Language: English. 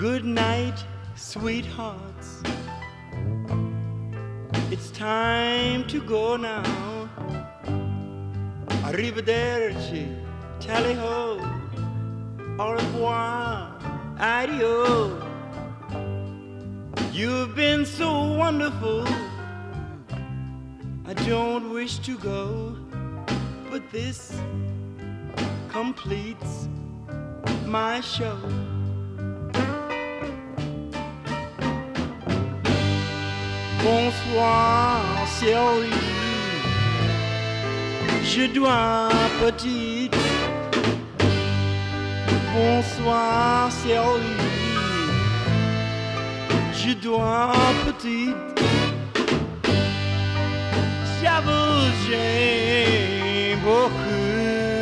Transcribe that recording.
Good night, sweethearts. It's time to go now. Arrivederci, tally-ho. Au revoir, adieu. You've been so wonderful. I don't wish to go, but this completes my show. Bonsoir, chérie. Je dois petite. Bonsoir, chérie. Je dois petite. J'avoue, j'aime beaucoup.